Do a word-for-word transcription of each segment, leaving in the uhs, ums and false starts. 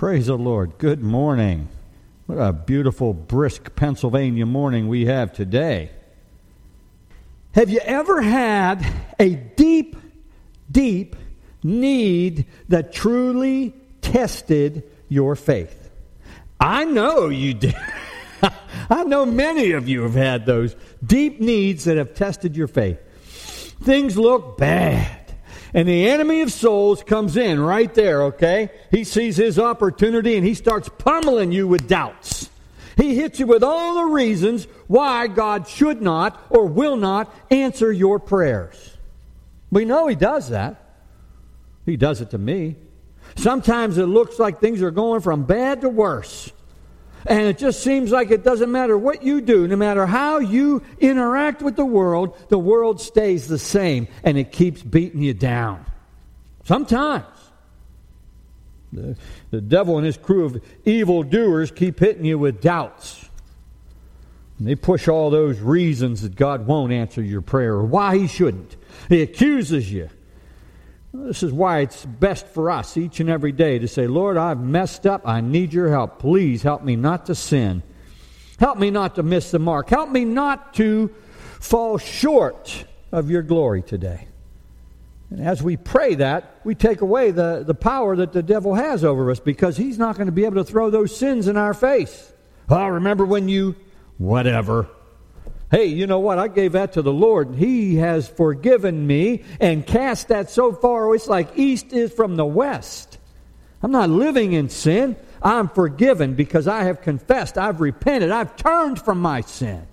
Praise the Lord. Good morning. What a beautiful, brisk Pennsylvania morning we have today. Have you ever had a deep, deep need that truly tested your faith? I know you did. I know many of you have had those deep needs that have tested your faith. Things look bad. And the enemy of souls comes in right there, okay? He sees his opportunity and he starts pummeling you with doubts. He hits you with all the reasons why God should not or will not answer your prayers. We know he does that. He does it to me. Sometimes it looks like things are going from bad to worse. And it just seems like it doesn't matter what you do, no matter how you interact with the world, the world stays the same and it keeps beating you down. Sometimes. The, the devil and his crew of evildoers keep hitting you with doubts. And they push all those reasons that God won't answer your prayer or why he shouldn't. He accuses you. This is why it's best for us each and every day to say, Lord, I've messed up. I need your help. Please help me not to sin. Help me not to miss the mark. Help me not to fall short of your glory today. And as we pray that, we take away the, the power that the devil has over us because he's not going to be able to throw those sins in our face. Oh, remember when you, whatever. Hey, you know what? I gave that to the Lord. He has forgiven me and cast that so far away. It's like east is from the west. I'm not living in sin. I'm forgiven because I have confessed. I've repented. I've turned from my sin.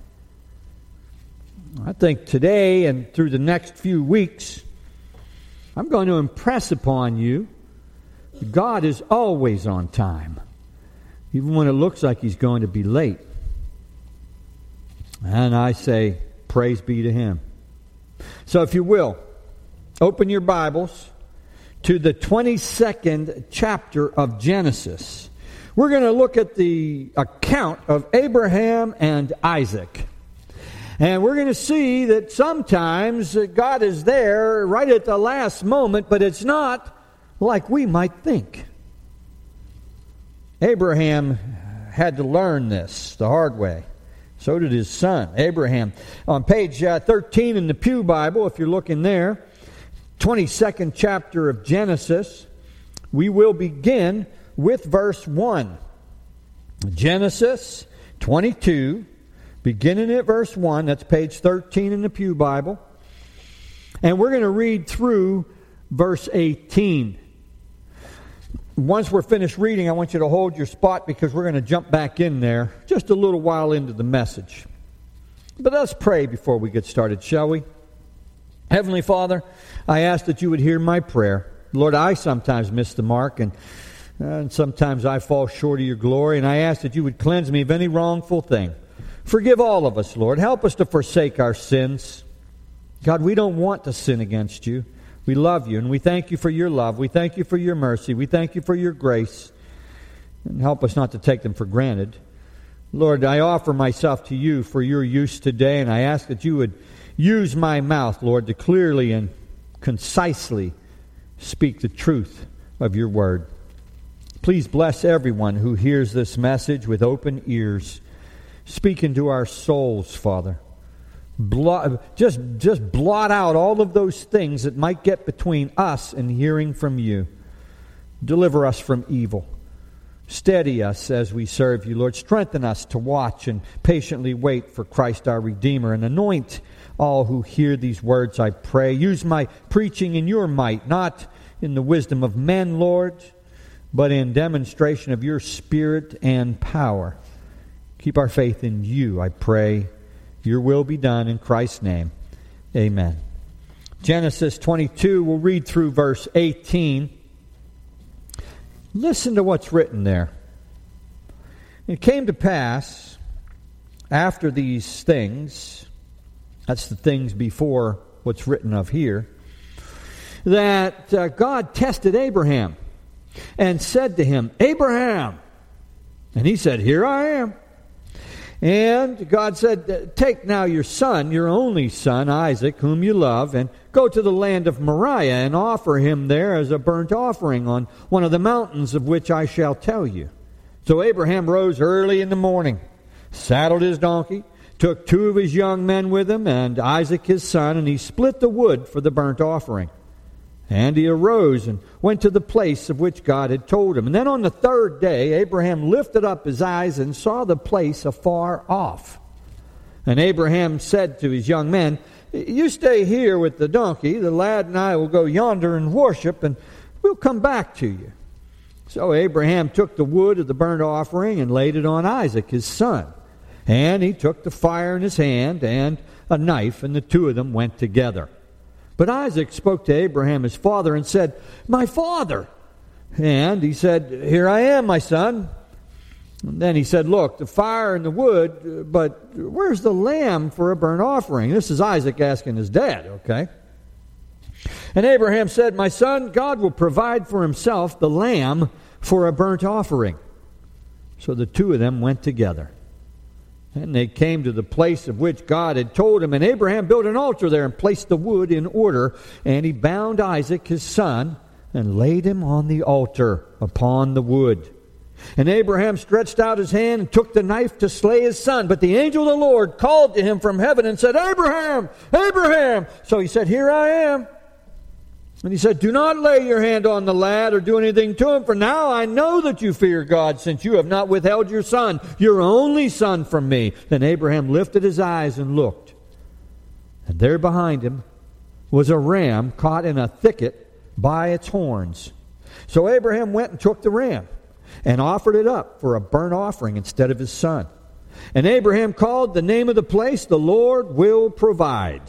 I think today and through the next few weeks, I'm going to impress upon you God is always on time, even when it looks like he's going to be late. And I say, praise be to him. So if you will, open your Bibles to the twenty-second chapter of Genesis. We're going to look at the account of Abraham and Isaac. And we're going to see that sometimes God is there right at the last moment, but it's not like we might think. Abraham had to learn this the hard way. So did his son, Abraham. On page uh, thirteen in the Pew Bible, if you're looking there, twenty-second chapter of Genesis, we will begin with verse one. Genesis twenty-two, beginning at verse one. That's page thirteen in the Pew Bible. And we're going to read through verse eighteen. Once we're finished reading, I want you to hold your spot because we're going to jump back in there just a little while into the message. But let's pray before we get started, shall we? Heavenly Father, I ask that you would hear my prayer. Lord, I sometimes miss the mark, and, uh, and sometimes I fall short of your glory, and I ask that you would cleanse me of any wrongful thing. Forgive all of us, Lord. Help us to forsake our sins. God, we don't want to sin against you. We love you, and we thank you for your love. We thank you for your mercy. We thank you for your grace. And help us not to take them for granted. Lord, I offer myself to you for your use today, and I ask that you would use my mouth, Lord, to clearly and concisely speak the truth of your word. Please bless everyone who hears this message with open ears. Speak into our souls, Father. Blot, just, just blot out all of those things that might get between us and hearing from you. Deliver us from evil. Steady us as we serve you, Lord. Strengthen us to watch and patiently wait for Christ our Redeemer. And anoint all who hear these words, I pray. Use my preaching in your might, not in the wisdom of men, Lord, but in demonstration of your Spirit and power. Keep our faith in you, I pray. Your will be done in Christ's name. Amen. Genesis twenty-two, we'll read through verse eighteen. Listen to what's written there. It came to pass after these things, that's the things before what's written of here, that uh, God tested Abraham and said to him, Abraham. And he said, here I am. And God said, take now your son, your only son, Isaac, whom you love, and Go to the land of Moriah and offer him there as a burnt offering on one of the mountains of which I shall tell you." So Abraham rose early in the morning, saddled his donkey, took two of his young men with him, and Isaac his son, and he split the wood for the burnt offering. And he arose and went to the place of which God had told him. And then on the third day, Abraham lifted up his eyes and saw the place afar off. And Abraham said to his young men, "You stay here with the donkey. The lad and I will go yonder and worship, and we'll come back to you." So Abraham took the wood of the burnt offering and laid it on Isaac his son. And he took the fire in his hand and a knife, and the two of them went together. But Isaac spoke to Abraham his father and said, "My father." And he said, "Here I am, my son." And then he said, "Look, the fire and the wood, but where's the lamb for a burnt offering?" This is Isaac asking his dad, okay? And Abraham said, "My son, God will provide for himself the lamb for a burnt offering." So the two of them went together. And they came to the place of which God had told him. And Abraham built an altar there and placed the wood in order. And he bound Isaac his son and laid him on the altar upon the wood. And Abraham stretched out his hand and took the knife to slay his son. But the angel of the Lord called to him from heaven and said, "Abraham, Abraham!" So he said, "Here I am." And he said, "Do not lay your hand on the lad or do anything to him, for now I know that you fear God, since you have not withheld your son, your only son, from me." Then Abraham lifted his eyes and looked. And there behind him was a ram caught in a thicket by its horns. So Abraham went and took the ram and offered it up for a burnt offering instead of his son. And Abraham called the name of the place, "The Lord Will Provide."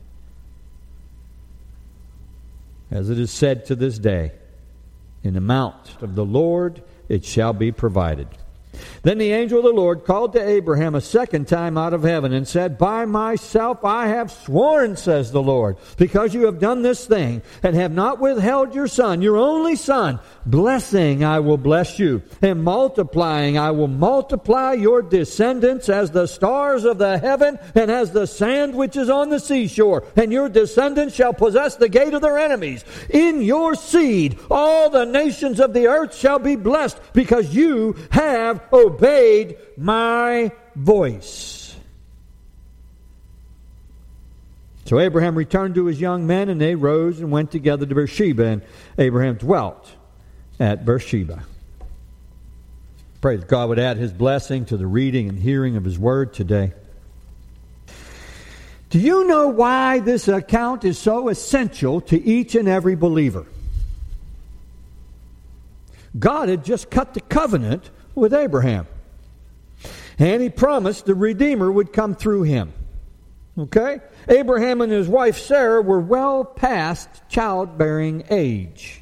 As it is said to this day, "In the mount of the Lord it shall be provided." Then the angel of the Lord called to Abraham a second time out of heaven and said, "By myself I have sworn, says the Lord, because you have done this thing and have not withheld your son, your only son. Blessing I will bless you, and multiplying I will multiply your descendants as the stars of the heaven and as the sand which is on the seashore. And your descendants shall possess the gate of their enemies. In your seed all the nations of the earth shall be blessed, because you have obeyed my voice." So Abraham returned to his young men, and they rose and went together to Beersheba, and Abraham dwelt at Beersheba. Pray that God would add his blessing to the reading and hearing of his word today. Do you know why this account is so essential to each and every believer? God had just cut the covenant with Abraham, and he promised the Redeemer would come through him. Okay? Abraham and his wife Sarah were well past childbearing age.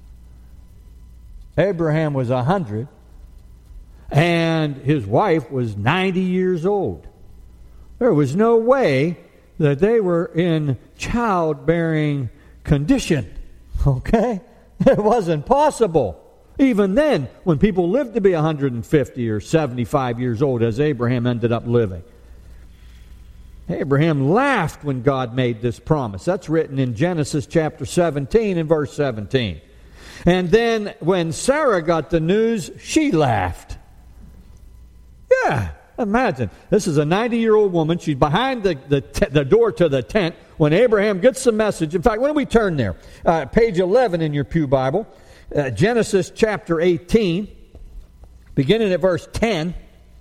Abraham was a hundred, and his wife was ninety years old. There was no way that they were in childbearing condition. Okay? It wasn't possible. Even then, when people lived to be one hundred fifty or seventy-five years old, as Abraham ended up living. Abraham laughed when God made this promise. That's written in Genesis chapter seventeen and verse seventeen. And then when Sarah got the news, she laughed. Yeah, imagine. This is a ninety-year-old woman. She's behind the, the, te- the door to the tent when Abraham gets the message. In fact, why don't we turn there? Uh, page eleven in your pew Bible. Uh, Genesis chapter eighteen, beginning at verse ten.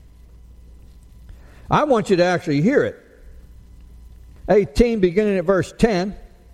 I want you to actually hear it. eighteen, beginning at verse ten.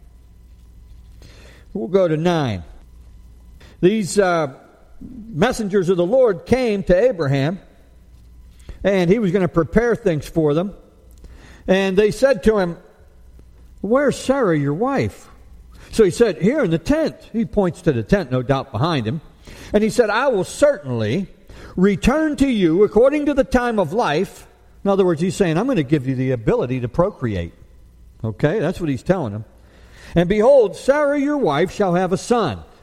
We'll go to nine. These uh, messengers of the Lord came to Abraham, and he was going to prepare things for them. And they said to him, "Where's Sarah, your wife?" So he said, "Here in the tent." He points to the tent, no doubt, behind him. And he said, "I will certainly return to you according to the time of life." In other words, he's saying, I'm going to give you the ability to procreate. Okay, that's what he's telling him. "And behold, Sarah your wife shall have a son."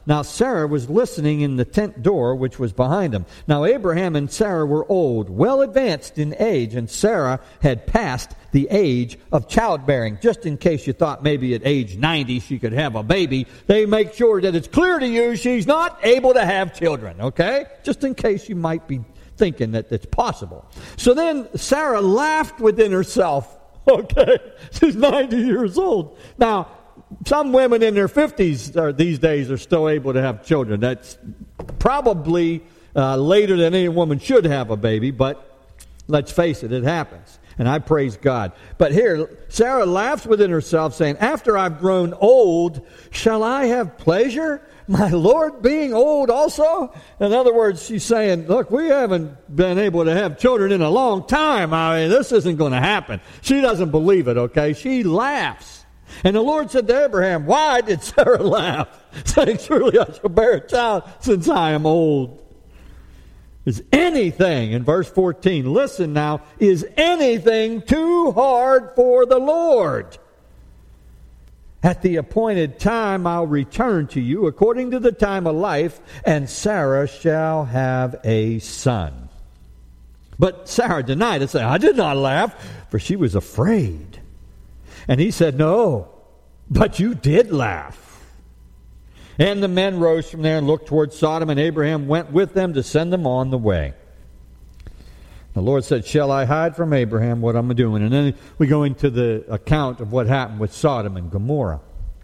Now Sarah was listening in the tent door, which was behind him. Now Abraham and Sarah were old, well advanced in age, and Sarah had passed the age of childbearing. Just in case you thought maybe at age ninety she could have a baby, they make sure that it's clear to you she's not able to have children, okay? Just in case you might be thinking that it's possible. So then Sarah laughed within herself. Okay, she's ninety years old. Now, some women in their fifties are, these days are still able to have children. That's probably uh, later than any woman should have a baby, but let's face it, it happens. And I praise God. But here, Sarah laughs within herself, saying, after I've grown old, shall I have pleasure, my Lord being old also? In other words, she's saying, look, we haven't been able to have children in a long time. I mean, this isn't going to happen. She doesn't believe it, okay? She laughs. And the Lord said to Abraham, why did Sarah laugh, saying, surely I shall bear a child since I am old? Is anything, in verse fourteen, listen now, is anything too hard for the Lord? At the appointed time I'll return to you according to the time of life, and Sarah shall have a son. But Sarah denied it, saying, I did not laugh, for she was afraid. And he said, no, but you did laugh. And the men rose from there and looked toward Sodom, and Abraham went with them to send them on the way. The Lord said, shall I hide from Abraham what I'm doing? And then we go into the account of what happened with Sodom and Gomorrah.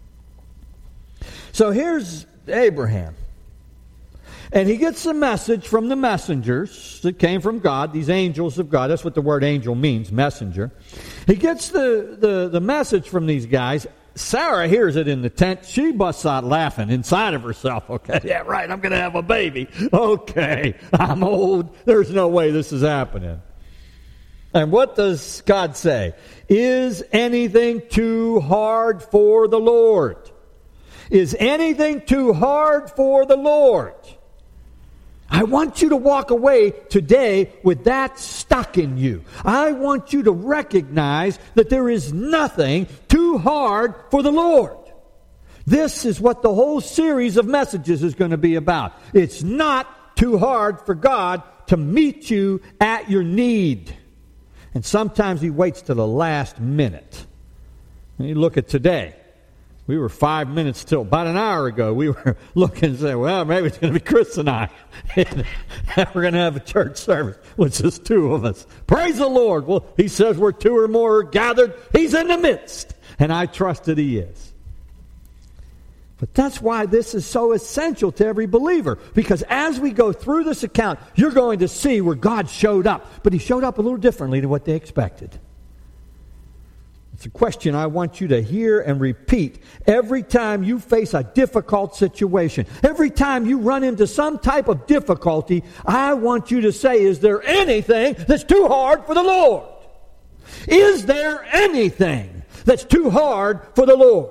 So here's Abraham. And he gets a message from the messengers that came from God, these angels of God. That's what the word angel means, messenger. He gets the, the, the message from these guys. Sarah hears it in the tent. She busts out laughing inside of herself. Okay, yeah, right, I'm going to have a baby. Okay, I'm old. There's no way this is happening. And what does God say? Is anything too hard for the Lord? Is anything too hard for the Lord? I want you to walk away today with that stuck in you. I want you to recognize that there is nothing too hard for the Lord. This is what the whole series of messages is going to be about. It's not too hard for God to meet you at your need. And sometimes He waits to the last minute. And you look at today. We were five minutes till, about an hour ago, we were looking and saying, well, maybe it's going to be Chris and I. And we're going to have a church service with just two of us. Praise the Lord. Well, He says where two or more are gathered, He's in the midst. And I trust that He is. But that's why this is so essential to every believer. Because as we go through this account, you're going to see where God showed up. But He showed up a little differently than what they expected. It's a question I want you to hear and repeat every time you face a difficult situation. Every time you run into some type of difficulty, I want you to say, is there anything that's too hard for the Lord? Is there anything that's too hard for the Lord?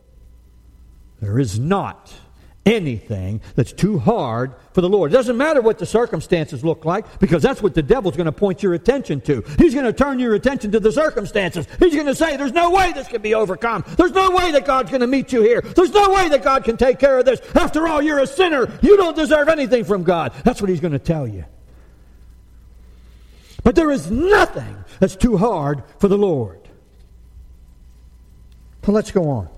There is not anything that's too hard for the Lord. It doesn't matter what the circumstances look like, because that's what the devil's going to point your attention to. He's going to turn your attention to the circumstances. He's going to say, there's no way this can be overcome. There's no way that God's going to meet you here. There's no way that God can take care of this. After all, you're a sinner. You don't deserve anything from God. That's what he's going to tell you. But there is nothing that's too hard for the Lord. So let's go on.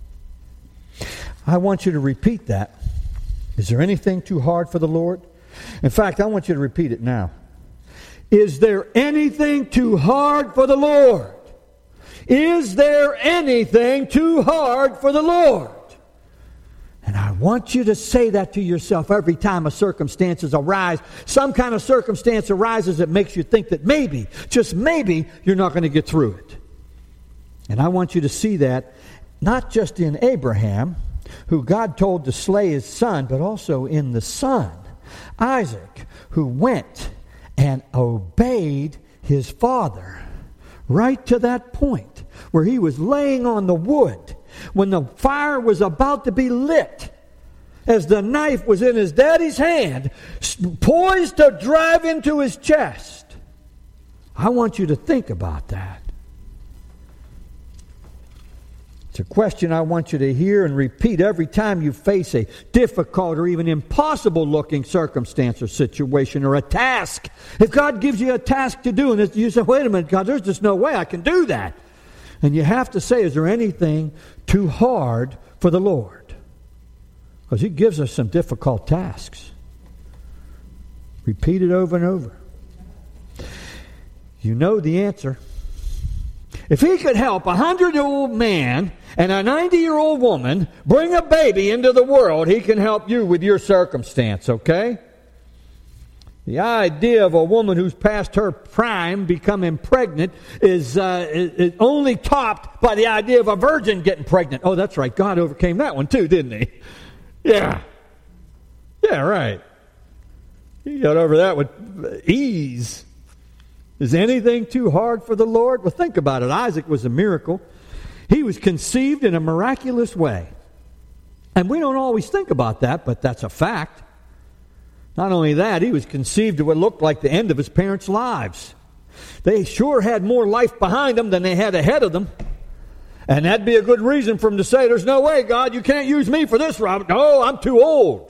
I want you to repeat that. Is there anything too hard for the Lord? In fact, I want you to repeat it now. Is there anything too hard for the Lord? Is there anything too hard for the Lord? And I want you to say that to yourself every time a circumstances arise. Some kind of circumstance arises that makes you think that maybe, just maybe, you're not going to get through it. And I want you to see that not just in Abraham, who God told to slay his son, but also in the son, Isaac, who went and obeyed his father right to that point where he was laying on the wood when the fire was about to be lit, as the knife was in his daddy's hand, poised to drive into his chest. I want you to think about that. It's a question I want you to hear and repeat every time you face a difficult or even impossible-looking circumstance or situation or a task. If God gives you a task to do, and you say, wait a minute, God, there's just no way I can do that. And you have to say, is there anything too hard for the Lord? Because He gives us some difficult tasks. Repeat it over and over. You know the answer. If He could help a hundred-year-old man and a ninety-year-old woman bring a baby into the world, He can help you with your circumstance, okay? The idea of a woman who's past her prime becoming pregnant is, uh, is, is only topped by the idea of a virgin getting pregnant. Oh, that's right. God overcame that one too, didn't He? Yeah. Yeah, right. He got over that with ease. Is anything too hard for the Lord? Well, think about it. Isaac was a miracle. He was conceived in a miraculous way. And we don't always think about that, but that's a fact. Not only that, he was conceived at what looked like the end of his parents' lives. They sure had more life behind them than they had ahead of them. And that'd be a good reason for them to say, there's no way, God, you can't use me for this, Robert. No, I'm too old.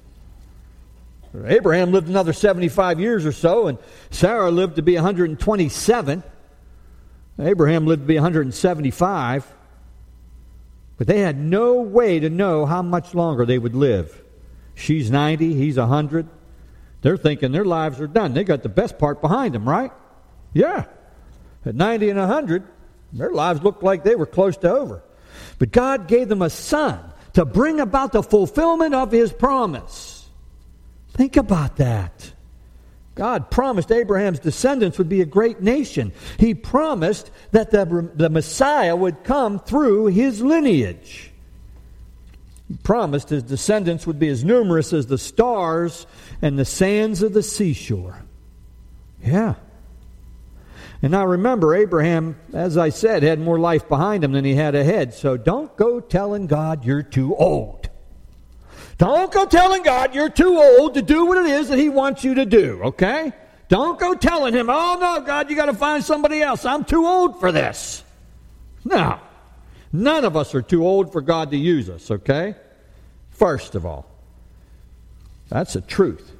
Abraham lived another seventy-five years or so, and Sarah lived to be one hundred twenty-seven. Abraham lived to be one hundred seventy-five. But they had no way to know how much longer they would live. She's ninety, he's one hundred. They're thinking their lives are done. They got the best part behind them, right? Yeah. At ninety and one hundred, their lives looked like they were close to over. But God gave them a son to bring about the fulfillment of His promise. Think about that. God promised Abraham's descendants would be a great nation. He promised that the, the Messiah would come through his lineage. He promised his descendants would be as numerous as the stars and the sands of the seashore. Yeah. And now remember, Abraham, as I said, had more life behind him than he had ahead. So don't go telling God you're too old. Don't go telling God you're too old to do what it is that He wants you to do, okay? Don't go telling Him, oh no, God, you got to find somebody else. I'm too old for this. No. None of us are too old for God to use us, okay? First of all. That's the truth.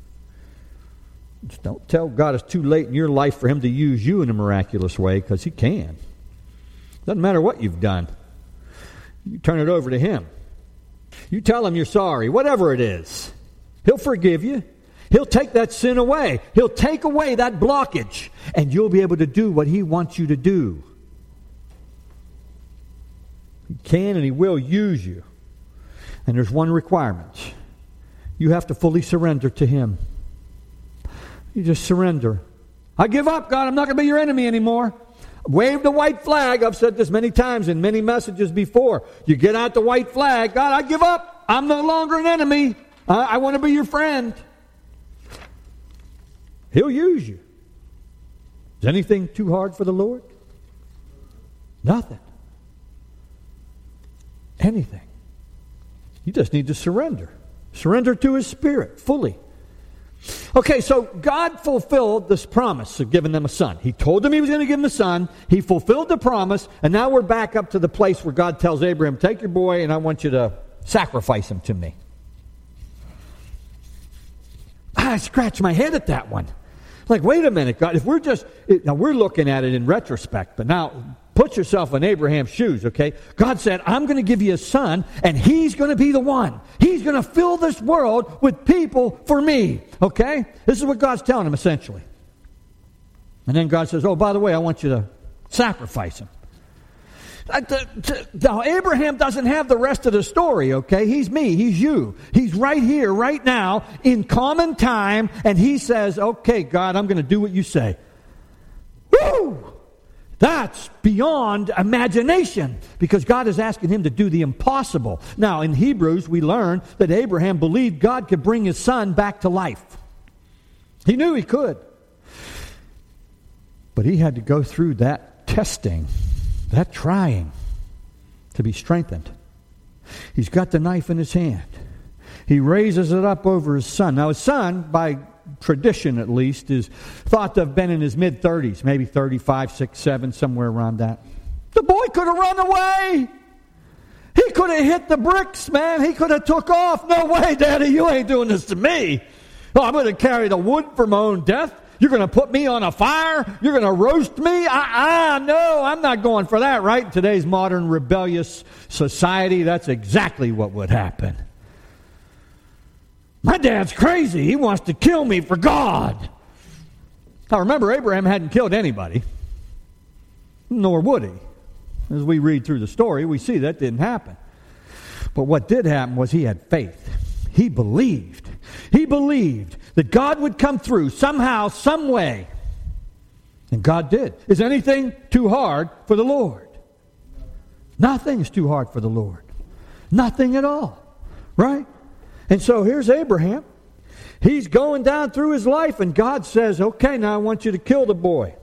Just don't tell God it's too late in your life for Him to use you in a miraculous way, because He can. Doesn't matter what you've done. You turn it over to Him. You tell Him you're sorry, whatever it is. He'll forgive you. He'll take that sin away. He'll take away that blockage, and you'll be able to do what He wants you to do. He can and He will use you. And there's one requirement. You have to fully surrender to Him. You just surrender. I give up, God. I'm not going to be your enemy anymore. Wave the white flag. I've said this many times in many messages before. You get out the white flag. God, I give up. I'm no longer an enemy. I, I want to be your friend. He'll use you. Is anything too hard for the Lord? Nothing. Anything. You just need to surrender. Surrender to His Spirit fully. Okay, so God fulfilled this promise of giving them a son. He told them He was going to give them a son. He fulfilled the promise, and now we're back up to the place where God tells Abraham, take your boy, and I want you to sacrifice him to me. I scratched my head at that one. Like, wait a minute, God, if we're just, now we're looking at it in retrospect, but now put yourself in Abraham's shoes, okay? God said, I'm going to give you a son, and he's going to be the one. He's going to fill this world with people for me, okay? This is what God's telling him, essentially. And then God says, oh, by the way, I want you to sacrifice him. Now, Abraham doesn't have the rest of the story, okay? He's me. He's you. He's right here, right now, in common time, and he says, okay, God, I'm going to do what you say. Woo! That's beyond imagination, because God is asking him to do the impossible. Now, in Hebrews, we learn that Abraham believed God could bring his son back to life. He knew he could. But he had to go through that testing, that trying, to be strengthened. He's got the knife in his hand. He raises it up over his son. Now, his son, by tradition at least, is thought to have been in his mid-thirties, maybe thirty-five, six, seven, somewhere around that. The boy could have run away. He could have hit the bricks, man. He could have took off. No way, Daddy, you ain't doing this to me. Oh, I'm going to carry the wood for my own death. You're going to put me on a fire? You're going to roast me? Ah, uh-uh, no, I'm not going for that, right? In today's modern rebellious society, that's exactly what would happen. My dad's crazy. He wants to kill me for God. Now remember, Abraham hadn't killed anybody, nor would he. As we read through the story, we see that didn't happen. But what did happen was he had faith. He believed. He believed that God would come through somehow, some way. And God did. Is anything too hard for the Lord? Nothing is too hard for the Lord. Nothing at all. Right? And so here's Abraham. He's going down through his life, and God says, okay, now I want you to kill the boy.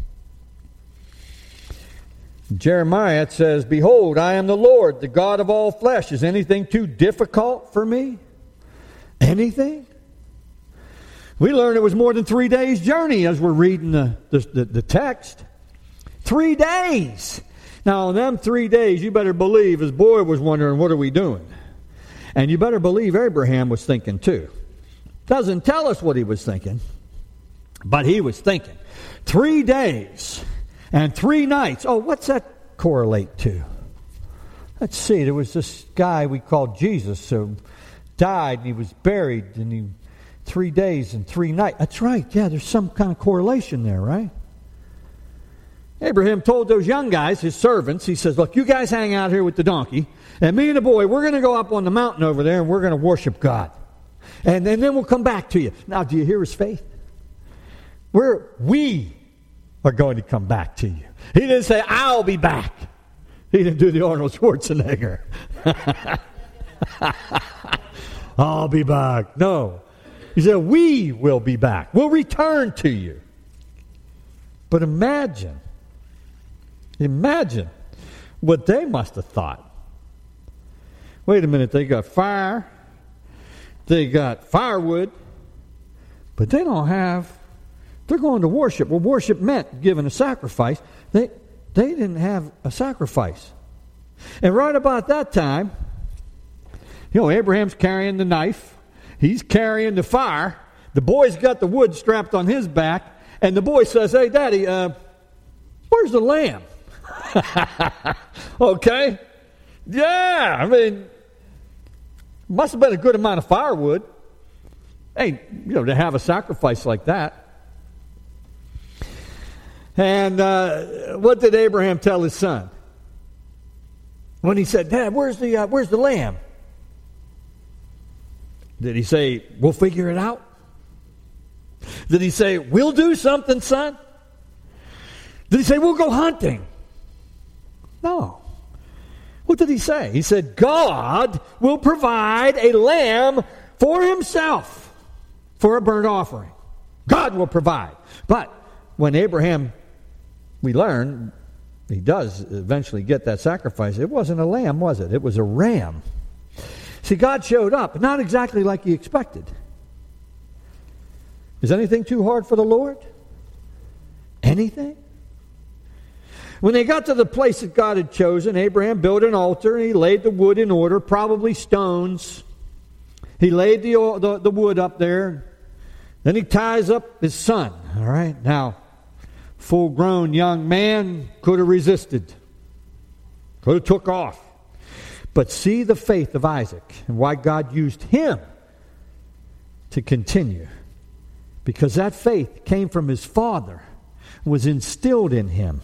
Jeremiah, it says, behold, I am the Lord, the God of all flesh. Is anything too difficult for me? Anything? We learned it was more than three days' journey as we're reading the, the, the, the text. Three days. Now, in them three days, you better believe his boy was wondering, what are we doing? And you better believe Abraham was thinking too. Doesn't tell us what he was thinking, but he was thinking. Three days and three nights. Oh, what's that correlate to? Let's see. There was this guy we called Jesus who died, and he was buried, and he three days and three nights. That's right. Yeah, there's some kind of correlation there, right? Abraham told those young guys, his servants, he says, look, you guys hang out here with the donkey, and me and the boy, we're going to go up on the mountain over there, and we're going to worship God. And then, then we'll come back to you. Now, do you hear his faith? We're, we are going to come back to you. He didn't say, I'll be back. He didn't do the Arnold Schwarzenegger. I'll be back. No. He said, we will be back. We'll return to you. But imagine, imagine what they must have thought. Wait a minute, they got fire. They got firewood, but they don't have, they're going to worship. Well, worship meant giving a sacrifice. They, they didn't have a sacrifice. And right about that time, you know, Abraham's carrying the knife. He's carrying the fire. The boy's got the wood strapped on his back. And the boy says, hey, Daddy, uh, where's the lamb? Okay. Yeah, I mean, must have been a good amount of firewood. Hey, you know, to have a sacrifice like that. And uh, what did Abraham tell his son? When he said, Dad, where's the uh, where's the lamb? Did he say, we'll figure it out? Did he say, we'll do something, son? Did he say, we'll go hunting? No. What did he say? He said, God will provide a lamb for himself for a burnt offering. God will provide. But when Abraham, we learn, he does eventually get that sacrifice, it wasn't a lamb, was it? It was a ram. See, God showed up, not exactly like he expected. Is anything too hard for the Lord? Anything? When they got to the place that God had chosen, Abraham built an altar and he laid the wood in order, probably stones. He laid the, the, the wood up there. Then he ties up his son. All right. Now, full-grown young man could have resisted. Could have took off. But see the faith of Isaac and why God used him to continue. Because that faith came from his father, was instilled in him.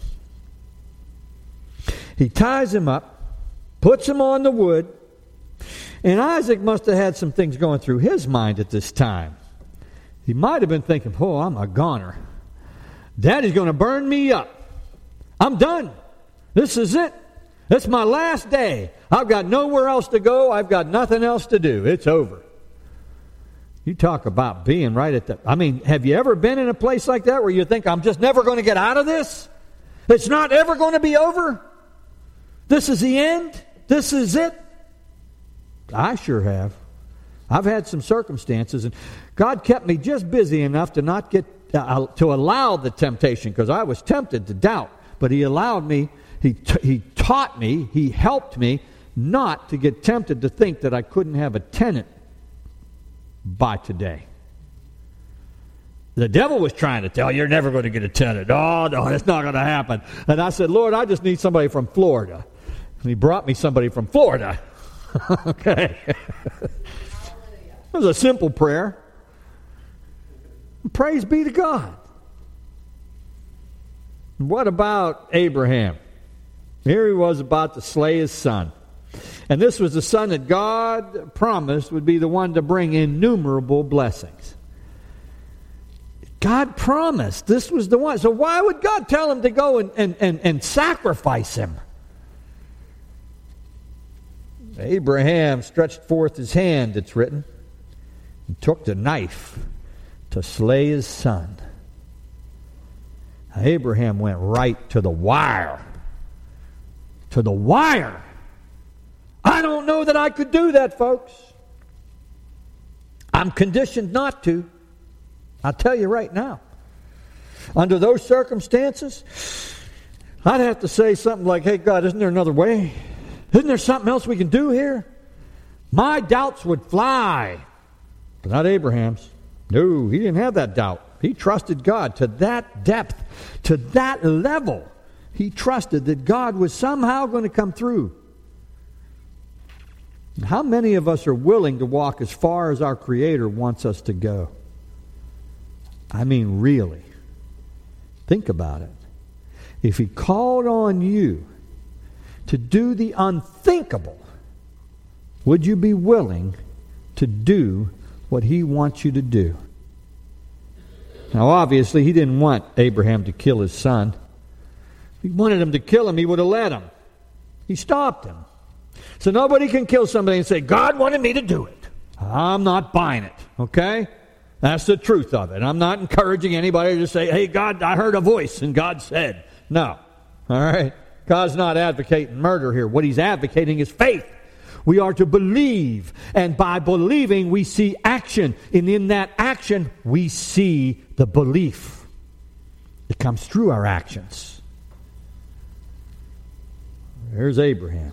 He ties him up, puts him on the wood, and Isaac must have had some things going through his mind at this time. He might have been thinking, oh, I'm a goner. Daddy's going to burn me up. I'm done. This is it. It's my last day. I've got nowhere else to go. I've got nothing else to do. It's over. You talk about being right at the... I mean, have you ever been in a place like that where you think, I'm just never going to get out of this? It's not ever going to be over? This is the end? This is it? I sure have. I've had some circumstances, and God kept me just busy enough to not get... Uh, to allow the temptation, because I was tempted to doubt. But He allowed me... He, t- he taught me, He helped me not to get tempted to think that I couldn't have a tenant by today. The devil was trying to tell you, you're never going to get a tenant. Oh, no, that's not going to happen. And I said, Lord, I just need somebody from Florida. And he brought me somebody from Florida. Okay. It was a simple prayer. Praise be to God. What about Abraham? Here he was about to slay his son. And this was the son that God promised would be the one to bring innumerable blessings. God promised this was the one. So why would God tell him to go and, and, and, and sacrifice him? Abraham stretched forth his hand, it's written, and took the knife to slay his son. Abraham went right to the wire. To the wire. I don't know that I could do that, folks. I'm conditioned not to. I'll tell you right now. Under those circumstances, I'd have to say something like, hey, God, isn't there another way? Isn't there something else we can do here? My doubts would fly. But not Abraham's. No, he didn't have that doubt. He trusted God to that depth, to that level. He trusted that God was somehow going to come through. How many of us are willing to walk as far as our Creator wants us to go? I mean, really. Think about it. If He called on you to do the unthinkable, would you be willing to do what He wants you to do? Now, obviously, He didn't want Abraham to kill his son. If He wanted him to kill him, He would have let him. He stopped him. So nobody can kill somebody and say, God wanted me to do it. I'm not buying it, okay? That's the truth of it. I'm not encouraging anybody to say, hey, God, I heard a voice and God said. No. All right? God's not advocating murder here. What He's advocating is faith. We are to believe. And by believing, we see action. And in that action, we see the belief. It comes through our actions. There's Abraham.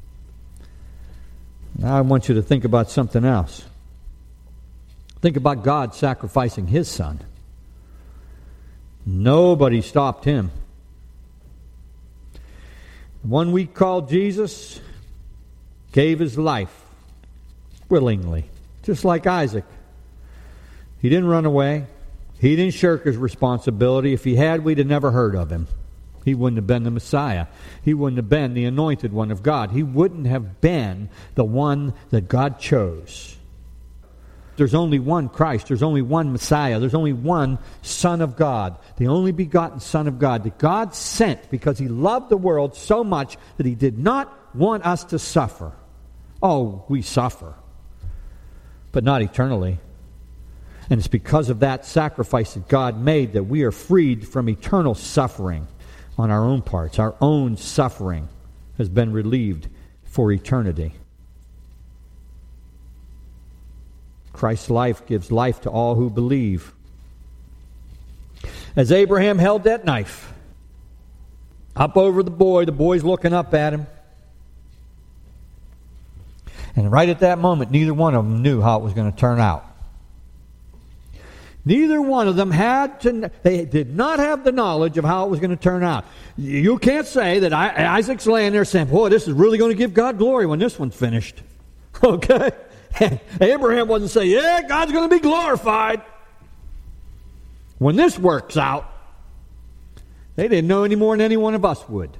Now I want you to think about something else. Think about God sacrificing His son. Nobody stopped Him. The one we call Jesus gave His life willingly, just like Isaac. He didn't run away. He didn't shirk His responsibility. If He had, we'd have never heard of Him. He wouldn't have been the Messiah. He wouldn't have been the anointed one of God. He wouldn't have been the one that God chose. There's only one Christ. There's only one Messiah. There's only one Son of God, the only begotten Son of God that God sent because He loved the world so much that He did not want us to suffer. Oh, we suffer, but not eternally. And it's because of that sacrifice that God made that we are freed from eternal suffering on our own parts. Our own suffering has been relieved for eternity. Christ's life gives life to all who believe. As Abraham held that knife up over the boy, the boy's looking up at him. And right at that moment, neither one of them knew how it was going to turn out. Neither one of them had to, they did not have the knowledge of how it was going to turn out. You can't say that Isaac's laying there saying, boy, this is really going to give God glory when this one's finished. Okay? Abraham wasn't saying, yeah, God's going to be glorified when this works out. They didn't know any more than any one of us would.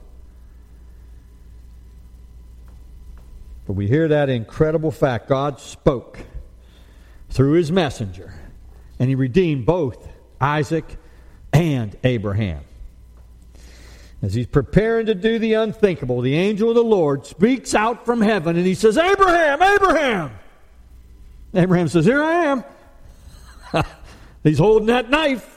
But we hear that incredible fact. God spoke through His messenger, and He redeemed both Isaac and Abraham. As He's preparing to do the unthinkable, the angel of the Lord speaks out from heaven, and he says, Abraham, Abraham! Abraham says, here I am. He's holding that knife.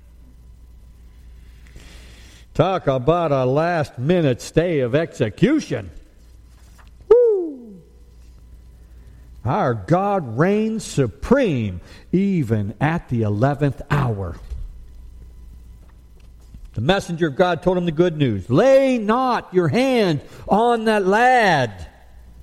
Talk about a last-minute stay of execution. Woo! Our God reigns supreme even at the eleventh hour. The messenger of God told him the good news. Lay not your hand on that lad.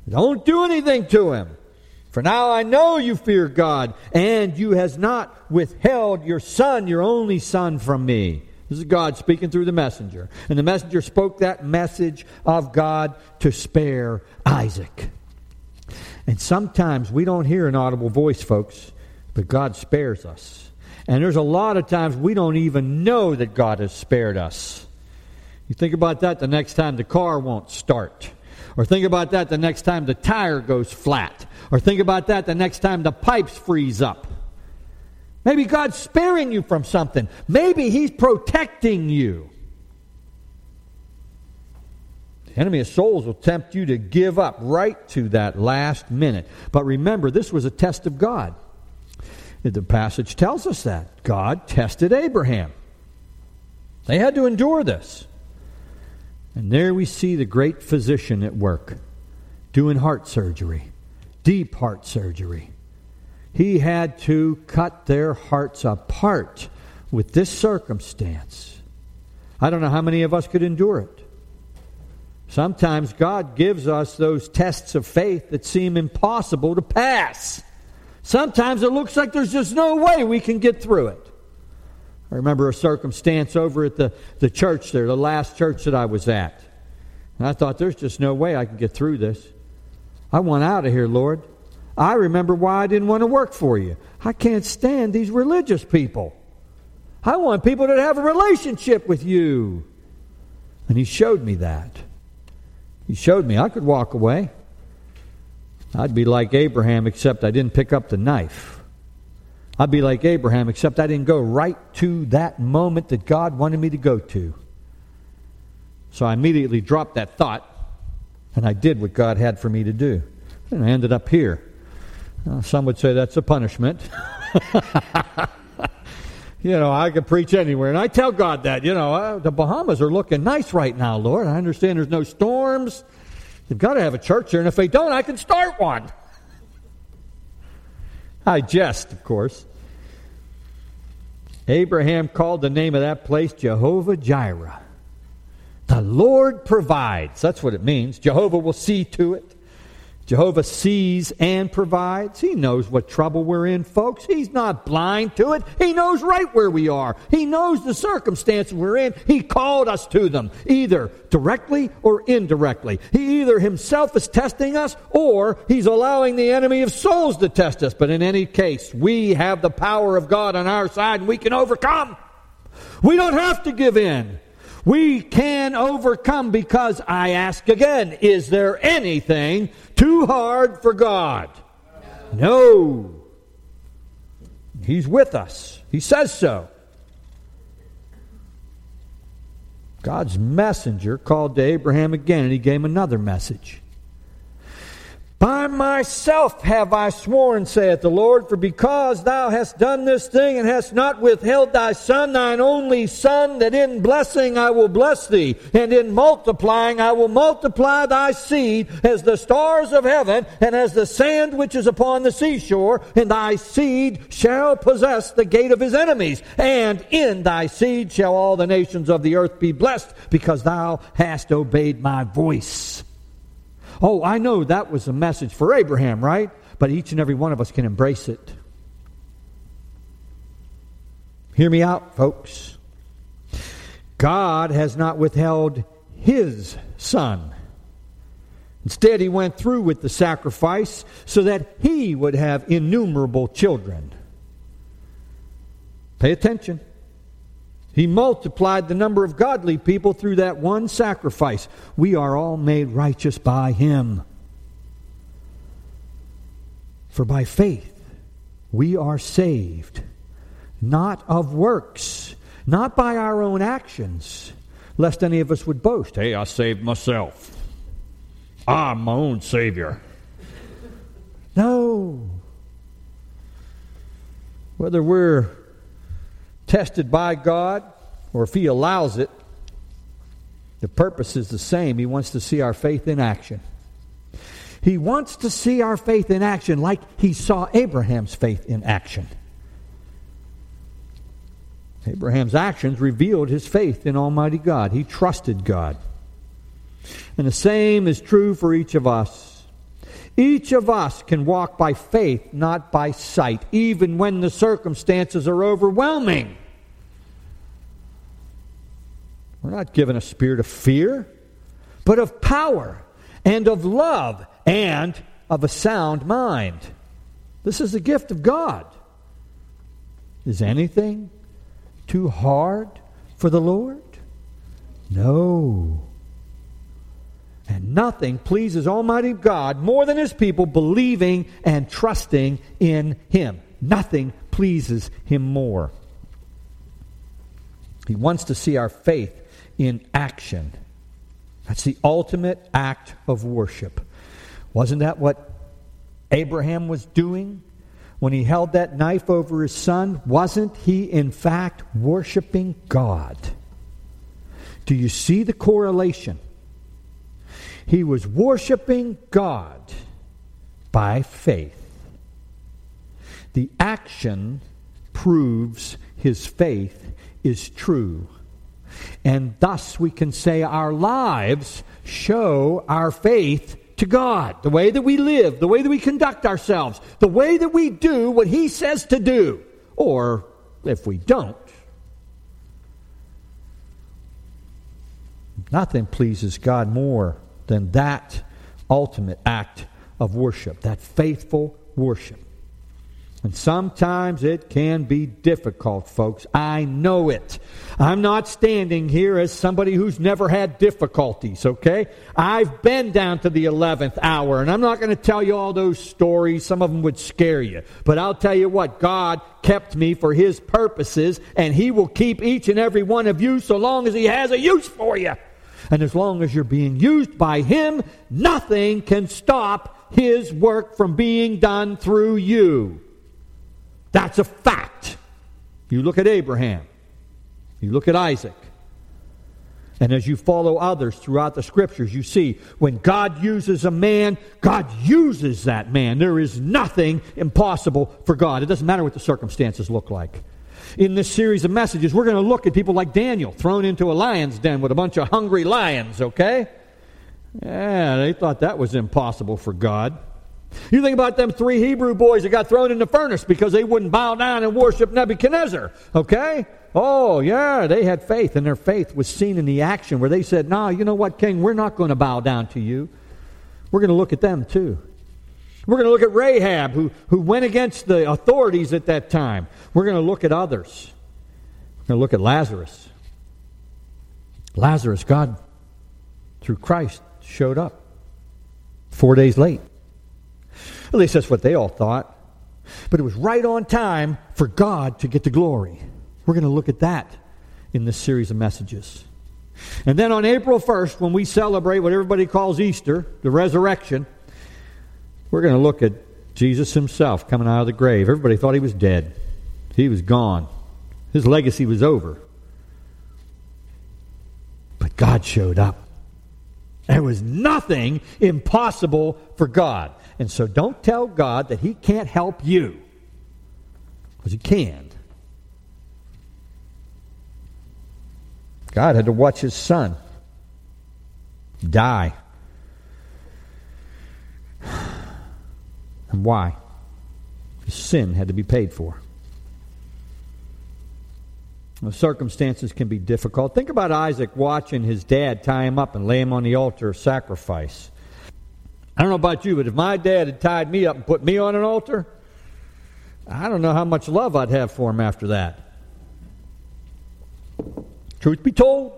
Don't do anything to him. For now I know you fear God, and you has not withheld your son, your only son, from me. This is God speaking through the messenger. And the messenger spoke that message of God to spare Isaac. And sometimes we don't hear an audible voice, folks, but God spares us. And there's a lot of times we don't even know that God has spared us. You think about that the next time the car won't start. Or think about that the next time the tire goes flat. Or think about that the next time the pipes freeze up. Maybe God's sparing you from something. Maybe He's protecting you. The enemy of souls will tempt you to give up right to that last minute. But remember, this was a test of God. The passage tells us that. God tested Abraham. They had to endure this. And there we see the great physician at work, doing heart surgery, deep heart surgery. He had to cut their hearts apart with this circumstance. I don't know how many of us could endure it. Sometimes God gives us those tests of faith that seem impossible to pass. Sometimes it looks like there's just no way we can get through it. I remember a circumstance over at the, the church there, the last church that I was at. And I thought, there's just no way I can get through this. I want out of here, Lord. I remember why I didn't want to work for you. I can't stand these religious people. I want people that have a relationship with you. And He showed me that. He showed me I could walk away. I'd be like Abraham, except I didn't pick up the knife. I'd be like Abraham, except I didn't go right to that moment that God wanted me to go to. So I immediately dropped that thought, and I did what God had for me to do. And I ended up here. Uh, some would say that's a punishment. You know, I could preach anywhere. And I tell God that, you know, uh, the Bahamas are looking nice right now, Lord. I understand there's no storms. They've got to have a church there, and if they don't, I can start one. I jest, of course. Abraham called the name of that place Jehovah Jireh. The Lord provides. That's what it means. Jehovah will see to it. Jehovah sees and provides. He knows what trouble we're in, folks. He's not blind to it. He knows right where we are. He knows the circumstances we're in. He called us to them, either directly or indirectly. He either Himself is testing us, or He's allowing the enemy of souls to test us. But in any case, we have the power of God on our side, and we can overcome. We don't have to give in. We can overcome, because I ask again, is there anything too hard for God? No. He's with us. He says so. God's messenger called to Abraham again, and He gave him another message. By myself have I sworn, saith the Lord, for because thou hast done this thing, and hast not withheld thy son, thine only son, that in blessing I will bless thee, and in multiplying I will multiply thy seed as the stars of heaven, and as the sand which is upon the seashore, and thy seed shall possess the gate of his enemies, and in thy seed shall all the nations of the earth be blessed, because thou hast obeyed my voice. Oh, I know that was a message for Abraham, right? But each and every one of us can embrace it. Hear me out, folks. God has not withheld His Son. Instead, He went through with the sacrifice so that He would have innumerable children. Pay attention. He multiplied the number of godly people through that one sacrifice. We are all made righteous by Him. For by faith we are saved, not of works, not by our own actions, lest any of us would boast. Hey, I saved myself. I'm my own Savior. No. Whether we're tested by God, or if He allows it, the purpose is the same. He wants to see our faith in action. He wants to see our faith in action like He saw Abraham's faith in action. Abraham's actions revealed his faith in Almighty God. He trusted God. And the same is true for each of us. Each of us can walk by faith, not by sight, even when the circumstances are overwhelming. We're not given a spirit of fear, but of power and of love and of a sound mind. This is the gift of God. Is anything too hard for the Lord? No. And nothing pleases Almighty God more than His people believing and trusting in Him. Nothing pleases Him more. He wants to see our faith in action. That's the ultimate act of worship. Wasn't that what Abraham was doing when he held that knife over his son? Wasn't he, in fact, worshiping God? Do you see the correlation? He was worshiping God by faith. The action proves his faith is true. And thus we can say our lives show our faith to God. The way that we live, the way that we conduct ourselves, the way that we do what He says to do. Or if we don't, nothing pleases God more than that ultimate act of worship, that faithful worship. And sometimes it can be difficult, folks. I know it. I'm not standing here as somebody who's never had difficulties, okay? I've been down to the eleventh hour, and I'm not going to tell you all those stories. Some of them would scare you. But I'll tell you what, God kept me for His purposes, and He will keep each and every one of you so long as He has a use for you. And as long as you're being used by Him, nothing can stop His work from being done through you. That's a fact. You look at Abraham. You look at Isaac. And as you follow others throughout the Scriptures, you see when God uses a man, God uses that man. There is nothing impossible for God. It doesn't matter what the circumstances look like. In this series of messages, we're going to look at people like Daniel thrown into a lion's den with a bunch of hungry lions, okay? Yeah, they thought that was impossible for God. You think about them three Hebrew boys that got thrown in the furnace because they wouldn't bow down and worship Nebuchadnezzar, okay? Oh, yeah, they had faith, and their faith was seen in the action where they said, no, you know what, King, we're not going to bow down to you. We're going to look at them too. We're going to look at Rahab, who, who went against the authorities at that time. We're going to look at others. We're going to look at Lazarus. Lazarus, God, through Christ, showed up four days late. At least that's what they all thought. But it was right on time for God to get the glory. We're going to look at that in this series of messages. And then on April first, when we celebrate what everybody calls Easter, the resurrection, we're going to look at Jesus Himself coming out of the grave. Everybody thought He was dead. He was gone. His legacy was over. But God showed up. There was nothing impossible for God. And so don't tell God that He can't help you. Because He can. God had to watch His Son die. And why? His sin had to be paid for. The circumstances can be difficult. Think about Isaac watching his dad tie him up and lay him on the altar of sacrifice. I don't know about you, but if my dad had tied me up and put me on an altar, I don't know how much love I'd have for him after that. Truth be told.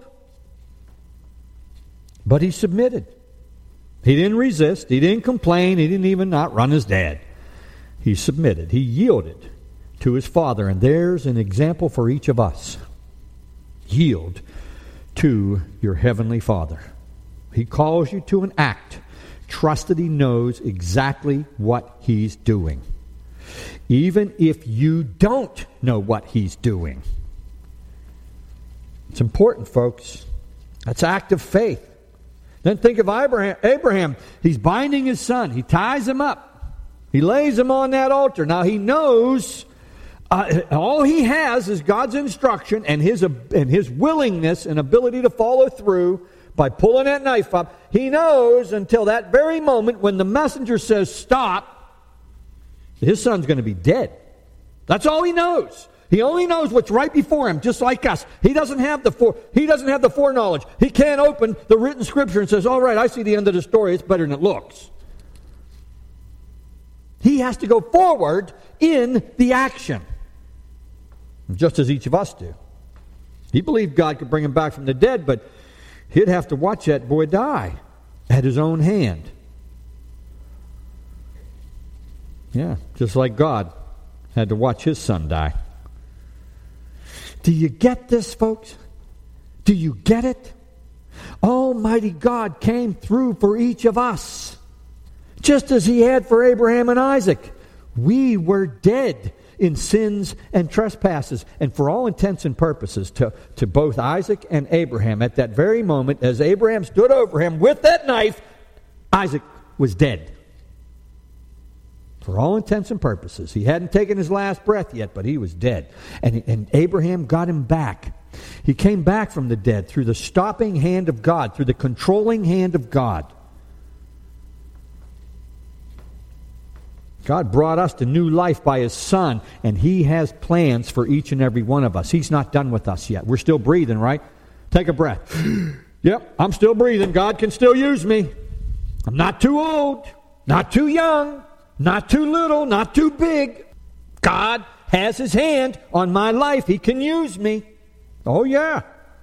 But he submitted. He didn't resist. He didn't complain. He didn't even outrun his dad. He submitted. He yielded to his father. And there's an example for each of us. Yield to your heavenly Father. He calls you to an act. Trust that He knows exactly what He's doing. Even if you don't know what He's doing. It's important, folks. That's active faith. Then think of Abraham. Abraham. He's binding his son. He ties him up. He lays him on that altar. Now he knows uh, all he has is God's instruction and his, and his willingness and ability to follow through. by pulling that knife up. He knows until that very moment when the messenger says stop, his son's going to be dead. That's all he knows. He only knows what's right before him, just like us. He doesn't have the fore, he doesn't have the foreknowledge. He can't open the written scripture and says, all right, I see the end of the story. It's better than it looks. He has to go forward in the action, just as each of us do. He believed God could bring him back from the dead, but he'd have to watch that boy die at his own hand. Yeah, just like God had to watch his son die. Do you get this, folks? Do you get it? Almighty God came through for each of us, just as he had for Abraham and Isaac. We were dead in sins and trespasses. And for all intents and purposes, to, to both Isaac and Abraham, at that very moment, as Abraham stood over him with that knife, Isaac was dead. For all intents and purposes. He hadn't taken his last breath yet, but he was dead. And, and Abraham got him back. He came back from the dead through the stopping hand of God, through the controlling hand of God. God brought us to new life by his Son, and he has plans for each and every one of us. He's not done with us yet. We're still breathing, right? Take a breath. Yep, I'm still breathing. God can still use me. I'm not too old, not too young. Not too little, not too big. God has his hand on my life. He can use me. Oh, yeah.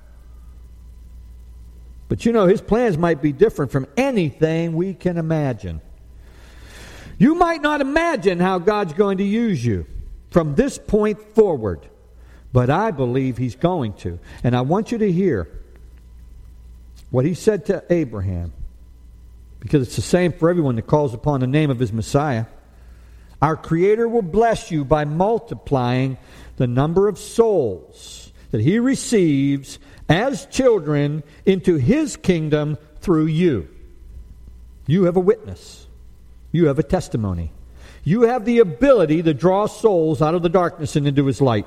But you know, his plans might be different from anything we can imagine. You might not imagine how God's going to use you from this point forward, but I believe he's going to. And I want you to hear what he said to Abraham, because it's the same for everyone that calls upon the name of his Messiah. Our Creator will bless you by multiplying the number of souls that he receives as children into his kingdom through you. You have a witness. You have a testimony. You have the ability to draw souls out of the darkness and into his light.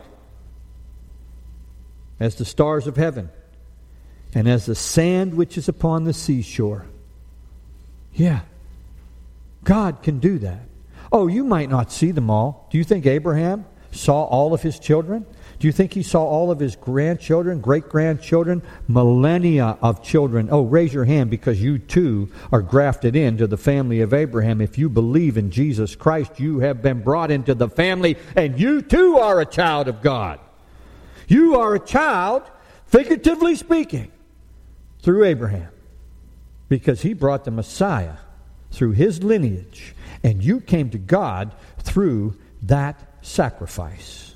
As the stars of heaven and as the sand which is upon the seashore. Yeah, God can do that. Oh, you might not see them all. Do you think Abraham saw all of his children? Do you think he saw all of his grandchildren, great-grandchildren, millennia of children? Oh, raise your hand, because you too are grafted into the family of Abraham. If you believe in Jesus Christ, you have been brought into the family, and you too are a child of God. You are a child, figuratively speaking, through Abraham, because he brought the Messiah through his lineage, and you came to God through that sacrifice.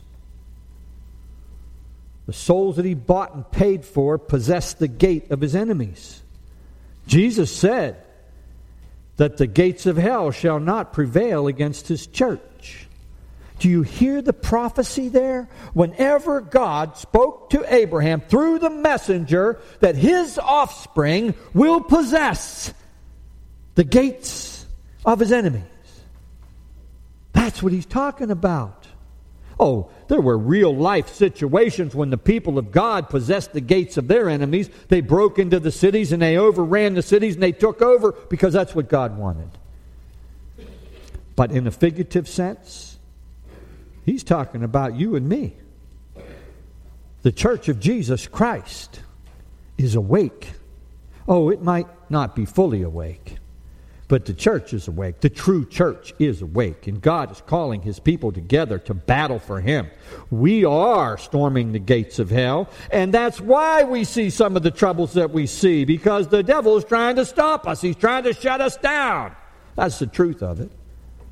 The souls that he bought and paid for possessed the gate of his enemies. Jesus said that the gates of hell shall not prevail against his church. Do you hear the prophecy there? Whenever God spoke to Abraham through the messenger that his offspring will possess the gates of his enemies. That's what he's talking about. Oh, there were real life situations when the people of God possessed the gates of their enemies. They broke into the cities and they overran the cities and they took over because that's what God wanted. But in a figurative sense, he's talking about you and me. The church of Jesus Christ is awake. Oh, it might not be fully awake, but the church is awake. The true church is awake. And God is calling his people together to battle for him. We are storming the gates of hell. And that's why we see some of the troubles that we see. Because the devil is trying to stop us. He's trying to shut us down. That's the truth of it.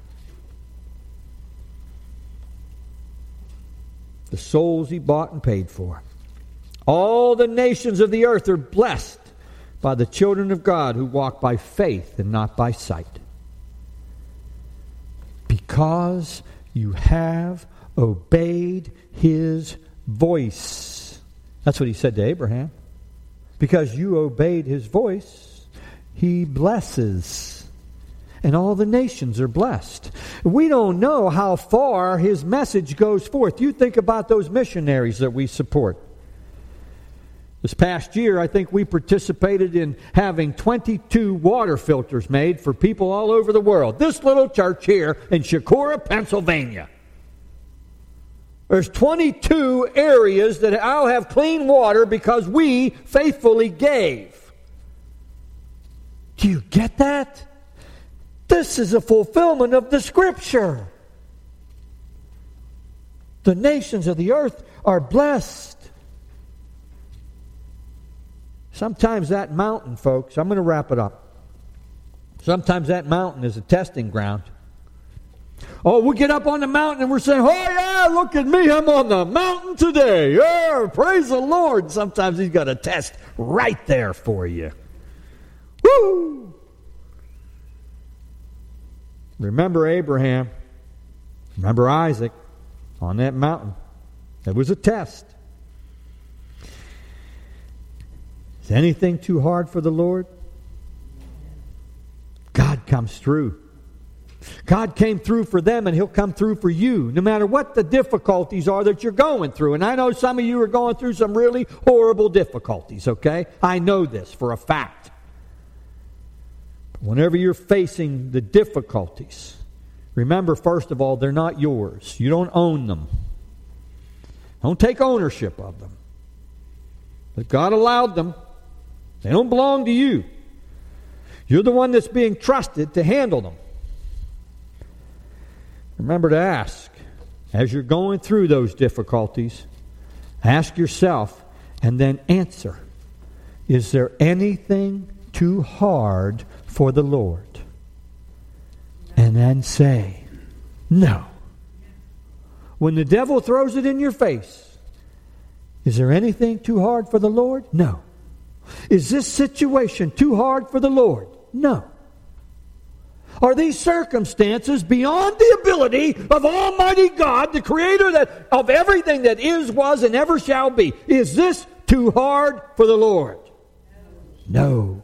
The souls he bought and paid for. All the nations of the earth are blessed by the children of God who walk by faith and not by sight. Because you have obeyed his voice. That's what he said to Abraham. Because you obeyed his voice, he blesses. And all the nations are blessed. We don't know how far his message goes forth. You think about those missionaries that we support. This past year, I think we participated in having twenty-two water filters made for people all over the world. This little church here in Chicora, Pennsylvania. There's twenty-two areas that I'll have clean water because we faithfully gave. Do you get that? This is a fulfillment of the Scripture. The nations of the earth are blessed. Sometimes that mountain, folks, I'm going to wrap it up. Sometimes that mountain is a testing ground. Oh, we get up on the mountain and we're saying, oh yeah, look at me, I'm on the mountain today. Yeah, praise the Lord. Sometimes He's got a test right there for you. Woo! Remember Abraham. Remember Isaac on that mountain. It was a test. Is anything too hard for the Lord? God comes through. God came through for them, and He'll come through for you, no matter what the difficulties are that you're going through. And I know some of you are going through some really horrible difficulties, okay? I know this for a fact. But whenever you're facing the difficulties, remember, first of all, they're not yours. You don't own them. Don't take ownership of them. But God allowed them. They don't belong to you. You're the one that's being trusted to handle them. Remember to ask, as you're going through those difficulties, ask yourself and then answer, is there anything too hard for the Lord? And then say, no. When the devil throws it in your face, is there anything too hard for the Lord? No. Is this situation too hard for the Lord? No. Are these circumstances beyond the ability of Almighty God, the Creator that, of everything that is, was, and ever shall be? Is this too hard for the Lord? No.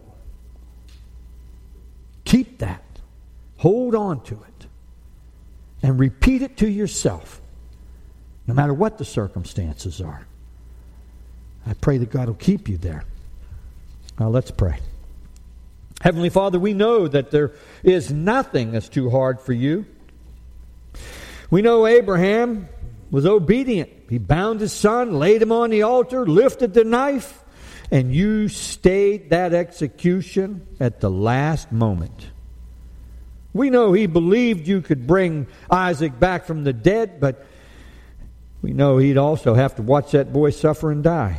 Keep that. Hold on to it. And repeat it to yourself, no matter what the circumstances are. I pray that God will keep you there. Now let's pray. Heavenly Father, we know that there is nothing that's too hard for you. We know Abraham was obedient. He bound his son, laid him on the altar, lifted the knife, and you stayed that execution at the last moment. We know he believed you could bring Isaac back from the dead, but we know he'd also have to watch that boy suffer and die.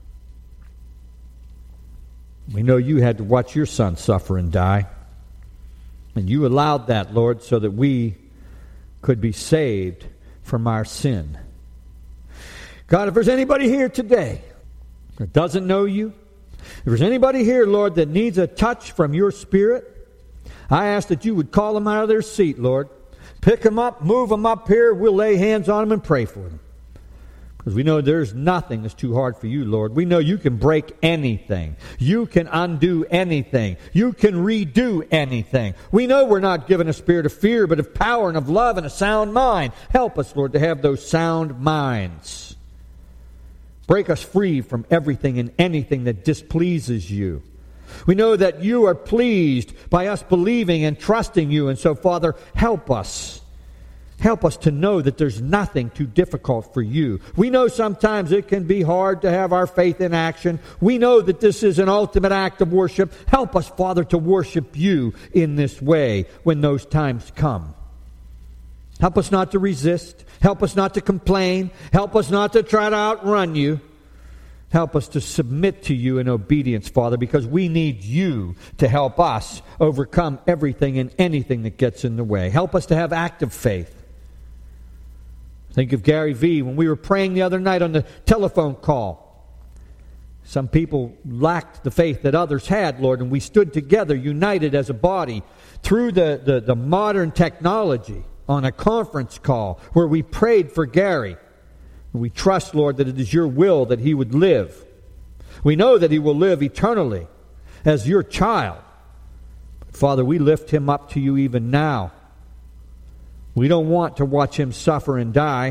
We know you had to watch your son suffer and die. And you allowed that, Lord, so that we could be saved from our sin. God, if there's anybody here today that doesn't know you, if there's anybody here, Lord, that needs a touch from your Spirit, I ask that you would call them out of their seat, Lord. Pick them up, move them up here. We'll lay hands on them and pray for them. Because we know there's nothing that's too hard for you, Lord. We know you can break anything. You can undo anything. You can redo anything. We know we're not given a spirit of fear, but of power and of love and a sound mind. Help us, Lord, to have those sound minds. Break us free from everything and anything that displeases you. We know that you are pleased by us believing and trusting you. And so, Father, help us. Help us to know that there's nothing too difficult for you. We know sometimes it can be hard to have our faith in action. We know that this is an ultimate act of worship. Help us, Father, to worship you in this way when those times come. Help us not to resist. Help us not to complain. Help us not to try to outrun you. Help us to submit to you in obedience, Father, because we need you to help us overcome everything and anything that gets in the way. Help us to have active faith. Think of Gary V. when we were praying the other night on the telephone call. Some people lacked the faith that others had, Lord, and we stood together, united as a body, through the, the, the modern technology on a conference call where we prayed for Gary. We trust, Lord, that it is your will that he would live. We know that he will live eternally as your child. But Father, we lift him up to you even now. We don't want to watch him suffer and die.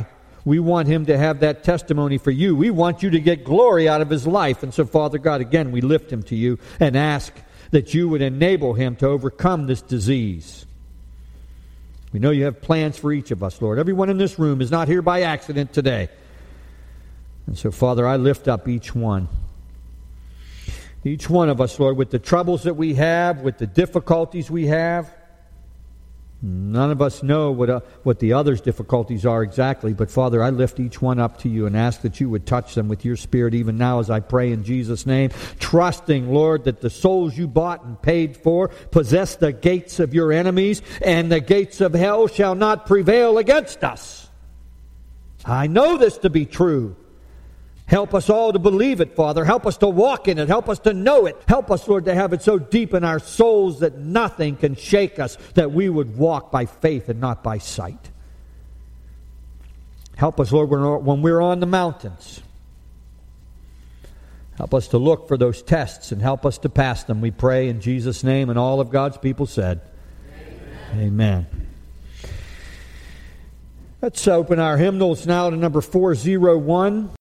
We want him to have that testimony for you. We want you to get glory out of his life. And so, Father God, again, we lift him to you and ask that you would enable him to overcome this disease. We know you have plans for each of us, Lord. Everyone in this room is not here by accident today. And so, Father, I lift up each one. Each one of us, Lord, with the troubles that we have, with the difficulties we have. None of us know what uh, what the others' difficulties are exactly, but Father, I lift each one up to you and ask that you would touch them with your Spirit even now as I pray in Jesus' name, trusting, Lord, that the souls you bought and paid for possess the gates of your enemies, and the gates of hell shall not prevail against us. I know this to be true. Help us all to believe it, Father. Help us to walk in it. Help us to know it. Help us, Lord, to have it so deep in our souls that nothing can shake us, that we would walk by faith and not by sight. Help us, Lord, when we're on the mountains. Help us to look for those tests and help us to pass them, we pray in Jesus' name. And all of God's people said, Amen. Amen. Let's open our hymnals now to number four oh one.